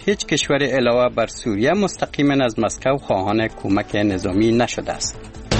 هیچ کشور علاوه بر سوریه مستقیما از مسکو خواهان کمک نظامی نشده است.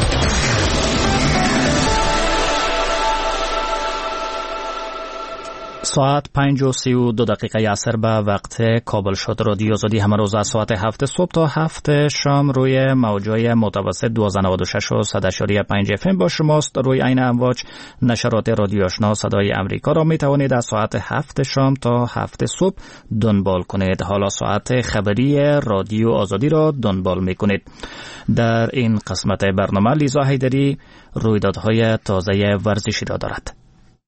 ساعت 5:32 عصر به وقت کابل شد. رادیو آزادی همه روز از ساعت 7 صبح تا 7 شام روی موجای متوسط 1296 و 100.5 FM با شماست. روی این امواج نشرات رادیو آشنا صدای امریکا را می توانید از ساعت 7 شام تا 7 صبح دنبال کنید. حالا ساعت خبری رادیو آزادی را دنبال می کنید. در این قسمت برنامه لیزا حیدری رویدادهای تازه ورزشی را دارد.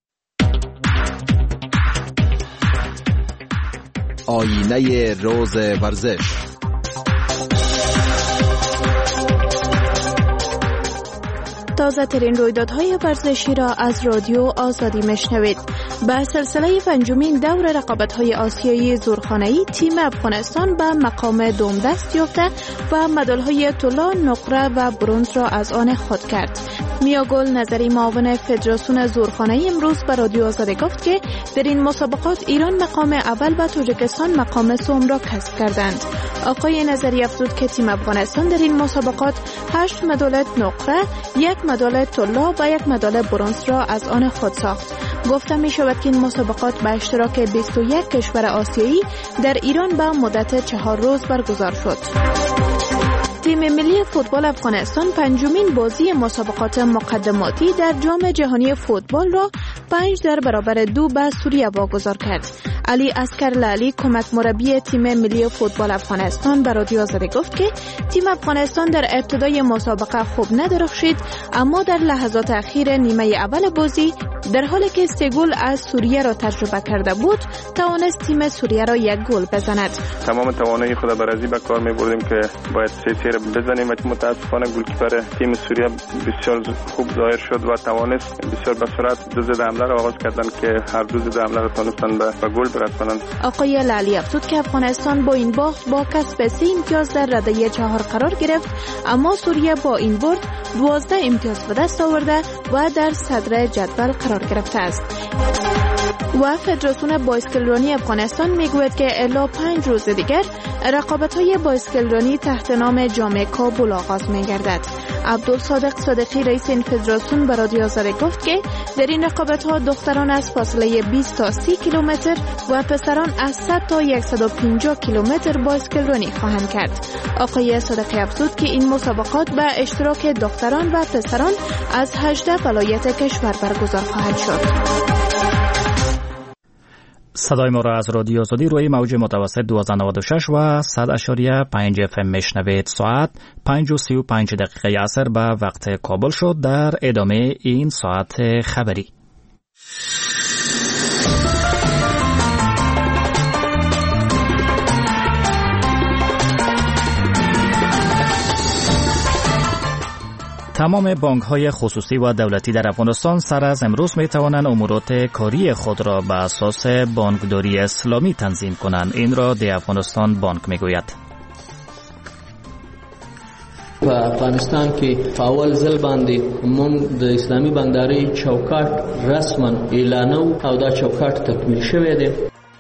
آینه روز ورزش. تازه ترین رویدادهای ورزشی را از رادیو آزادی میشنوید. به سلسله پنجمین دور رقابت‌های آسیایی زورخانه‌ای تیم افغانستان به مقام دوم دست یافته و مدال‌های طلا، نقره و برنز را از آن خود کرد. میاگل نظری معاون فدراسیون زورخانه‌ای امروز به رادیو آزادی گفت که در این مسابقات ایران مقام اول و تاجیکستان مقام سوم را کسب کردند. آقای نظری افزود که تیم افغانستان در این مسابقات 8 مدال نقره، 1 مدال طلا و 1 مدال برنز را از آن خود ساخت. گفته می شود که این مسابقات به اشتراک 21 کشور آسیایی در ایران به مدت 4 روز برگزار شد. تیم ملی فوتبال افغانستان پنجمین بازی مسابقات مقدماتی در جام جهانی فوتبال را 5-2 به سوریه واگذار کرد. علی عسکرلالی کمک مربی تیم ملی فوتبال افغانستان به رادیو آزادی گفت که تیم افغانستان در ابتدای مسابقه خوب ندرخشید، اما در لحظات اخیر نیمه اول بازی در حالی که 3 گل از سوریه را تجربه کرده بود توانست تیم سوریه را 1 گل بزند. تمام توانایی خود برازی به کار می‌بردیم که باید 3-0 بزنیم و متاسفانه گلکیپر تیم سوریه بسیار خوب ظاهر شد و توانست بسیار به سرعت دو ضد حمله را آغاز کردن که هر دو ضد حمله را تونستن به گل برسانند. آقای لالی افزود که افغانستان با این باخت با کسب 3 امتیاز در رده 4 قرار گرفت، اما سوریه با این برد 12 امتیاز به دست آورده و در صدر جدول قرار گرفته است. و فدراسیون بایسکلرانی افغانستان میگوید که الی 5 روز دیگر رقابت‌های بایسکلرانی تحت نام جام کابل آغاز می‌گردد. عبدالصادق صادقی رئیس این فدراسیون به رادیو آزادی گفت که در این رقابت‌ها دختران از فاصله 20 تا 30 کیلومتر و پسران از 100 تا 150 کیلومتر بایسکلرانی خواهند کرد. آقای صادقی افزود که این مسابقات به اشتراک دختران و پسران از 18 ولایت کشور برگزار خواهد شد. صدای ما را از رادیو آزادی روی موج متوسط 1296 و 100.5 FM میشنوید. ساعت 5:35 عصر به وقت کابل شد. در ادامه این ساعت خبری تمام بانک‌های خصوصی و دولتی در افغانستان سر از امروز می‌توانند امورات کاری خود را به اساس بانکداری اسلامی تنظیم کنند. این را دی افغانستان بانک می‌گوید. په افغانستان کې په اول ځل باندې موږ د اسلامي بانکدارۍ چوکاټ رسما اعلانو او دا چوکاټ تکمیل شوی دی.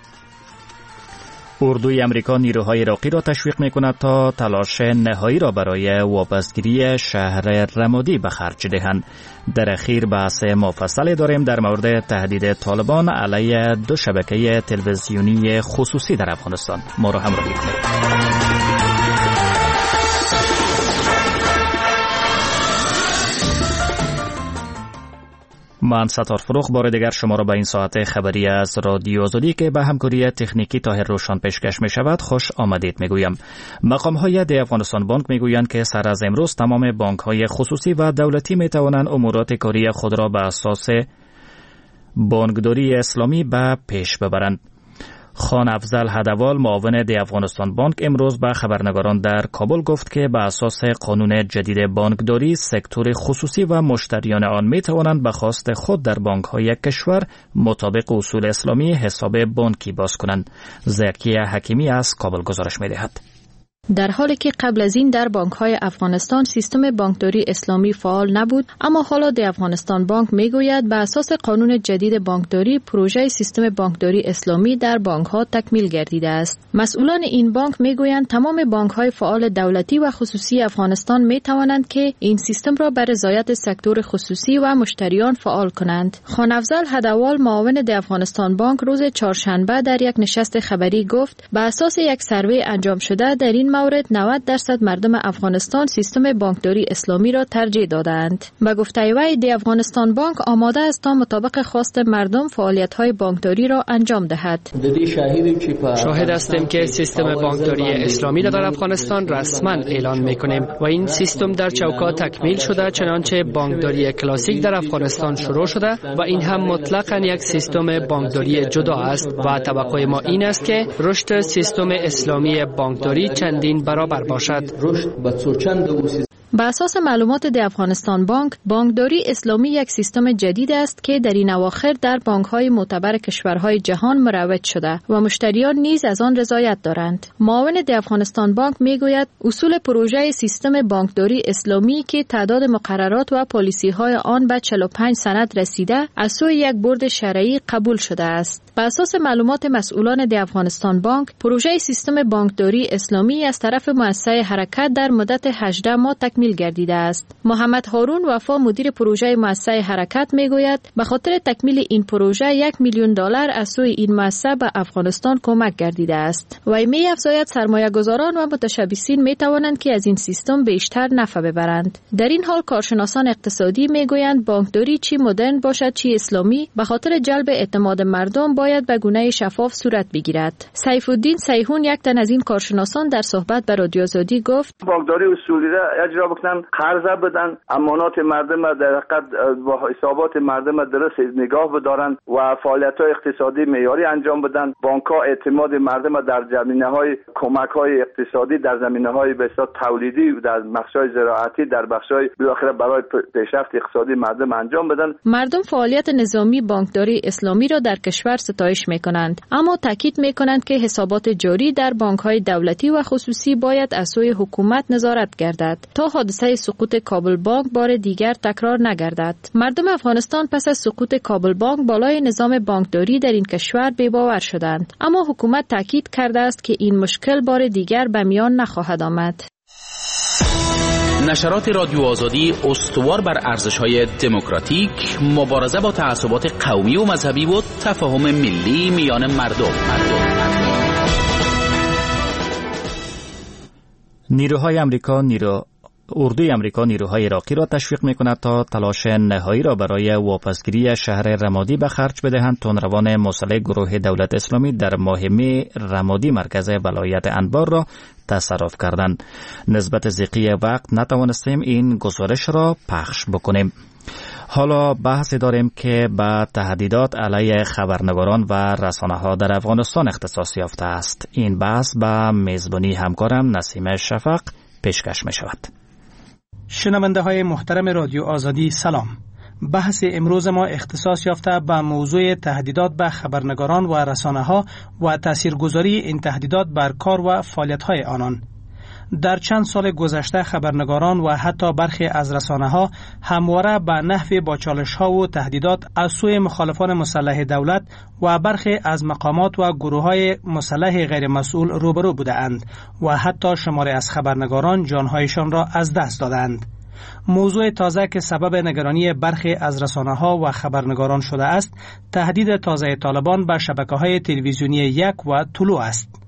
اردوی امریکا نیروهای عراقی را تشویق می‌کند تا تلاش نهایی را برای واپسگیری شهر رمادی به خرج دهند. در اخیر بحث مفصلی داریم در مورد تهدید طالبان علیه 2 شبکه تلویزیونی خصوصی در افغانستان. ما را همراهی کنید. من ستار فروخ بار دیگر شما را به این ساعت خبری از رادیو آزادی که به همکاری تکنیکی طاهر روشن پیشکش می شود خوش آمدید می گویم. مقام های دی افغانستان بانک می گویند که سر از امروز تمام بانک های خصوصی و دولتی می توانند امورات کاری خود را به اساس بانکداری اسلامی به پیش ببرند. خان افضل هدوال معاون دی افغانستان بانک امروز به خبرنگاران در کابل گفت که به اساس قانون جدید بانکداری سکتور خصوصی و مشتریان آن می توانند به خواست خود در بانک های کشور مطابق اصول اسلامی حساب بانکی باز کنند. زکی حکیمی از کابل گزارش می دهد. در حالی که قبل از این در بانک‌های افغانستان سیستم بانکداری اسلامی فعال نبود، اما حالا دی افغانستان بانک میگوید بر اساس قانون جدید بانکداری پروژه سیستم بانکداری اسلامی در بانک‌ها تکمیل گردیده است. مسئولان این بانک میگویند تمام بانک‌های فعال دولتی و خصوصی افغانستان میتوانند که این سیستم را بر رضایت سکتور خصوصی و مشتریان فعال کنند. خان افضل هدوال معاون دی افغانستان بانک روز چهارشنبه در یک نشست خبری گفت بر اساس یک سروی انجام شده در این مورد 90% مردم افغانستان سیستم بانکداری اسلامی را ترجیح دادند. با گفته وی دی افغانستان بانک آماده است تا مطابق خواست مردم فعالیت‌های بانکداری را انجام دهد. شاهد هستیم که سیستم بانکداری اسلامی را در افغانستان رسما اعلان می‌کنیم و این سیستم در چوکات تکمیل شده، چنانچه بانکداری کلاسیک در افغانستان شروع شده و این هم مطلقاً یک سیستم بانکداری جدا است و توقع ما این است که رشد سیستم اسلامی بانکداری چندین برابر باشد. با اساس معلومات دی افغانستان بانک، بانکداری اسلامی یک سیستم جدید است که در این اواخر در بانک‌های معتبر کشورهای جهان مروج شده و مشتریان نیز از آن رضایت دارند. معاون دی افغانستان بانک میگوید اصول پروژه سیستم بانکداری اسلامی که تعداد مقررات و پالیسی‌های آن به 45 سند رسیده از سوی یک بورد شرعی قبول شده است. بر اساس معلومات مسئولان دی افغانستان بانک، پروژه سیستم بانکداری اسلامی از طرف مؤسسه حرکت در مدت 18 ماه تکمیل گردیده است. محمد هارون وفا مدیر پروژه مؤسسه حرکت میگوید به خاطر تکمیل این پروژه $1,000,000 از سوی این مؤسسه به افغانستان کمک گردیده است. و می افزاید سرمایه‌گذاران و متشبثین می توانند که از این سیستم بیشتر نفع ببرند. در این حال کارشناسان اقتصادی میگویند بانکداری چی مدرن باشد چی اسلامی، به خاطر جلب اعتماد مردم باید به گونه شفاف صورت بگیرد. سیف الدین سیحون یک تن از این کارشناسان در صحبت با رادیو آزادی گفت بانکداری اصولی را اجرا بکنن، قرض بدن، امانات مردم در حقیقت با حسابات مردم درست نگاه بدارن و فعالیت‌های اقتصادی معیاری انجام بدن. بانک‌ها اعتماد مردم در زمینه‌های کمک‌های اقتصادی، در زمینه‌های به اصطلاح تولیدی، در بخش‌های زراعتی، در بخش‌های بالاخره برای پیشرفت اقتصادی مردم انجام بدن. مردم فعالیت نظامی بانکداری اسلامی را در کشور ستایش می‌کنند، اما تاکید می‌کنند که حسابات جاری در بانک‌های دولتی و خصوصی باید از سوی حکومت نظارت گردد تا حادثه سقوط کابل بانک بار دیگر تکرار نگردد. مردم افغانستان پس از سقوط کابل بانک بالای نظام بانکداری در این کشور بی‌باور شدند، اما حکومت تاکید کرده است که این مشکل بار دیگر به میان نخواهد آمد. نشرات رادیو آزادی استوار بر ارزش‌های دموکراتیک، مبارزه با تعصبات قومی و مذهبی و تفاهم ملی میان مردم. نیروهای اردوی امریکا نیروهای عراقی را تشویق می‌کند تا تلاش نهایی را برای واپسگیری شهر رمادی به خرج بدهند. تندروان مسلح گروه دولت اسلامی در ماه می رمادی مرکز ولایت انبار را تصرف کردند. نسبت ضیقی وقت نتوانستیم این گزارش را پخش بکنیم. حالا بحثی داریم که به تهدیدات علیه خبرنگاران و رسانه‌ها در افغانستان اختصاص یافته است. این بحث به میزبانی همکارم نسیم شفق پیشکش می شود. شنونده های محترم رادیو آزادی سلام. بحث امروز ما اختصاص یافته به موضوع تهدیدات به خبرنگاران و رسانه‌ها و تاثیرگذاری این تهدیدات بر کار و فعالیت‌های آنان. در چند سال گذشته خبرنگاران و حتی برخی از رسانه‌ها همواره به نحو با چالش‌ها و تهدیدات از سوی مخالفان مسلح دولت و برخی از مقامات و گروه‌های مسلح غیر مسئول روبرو بودند و حتی شماری از خبرنگاران جان‌هایشان را از دست دادند. موضوع تازه که سبب نگرانی برخی از رسانه‌ها و خبرنگاران شده است، تهدید تازه طالبان به شبکه‌های تلویزیونی یک و طلوع است.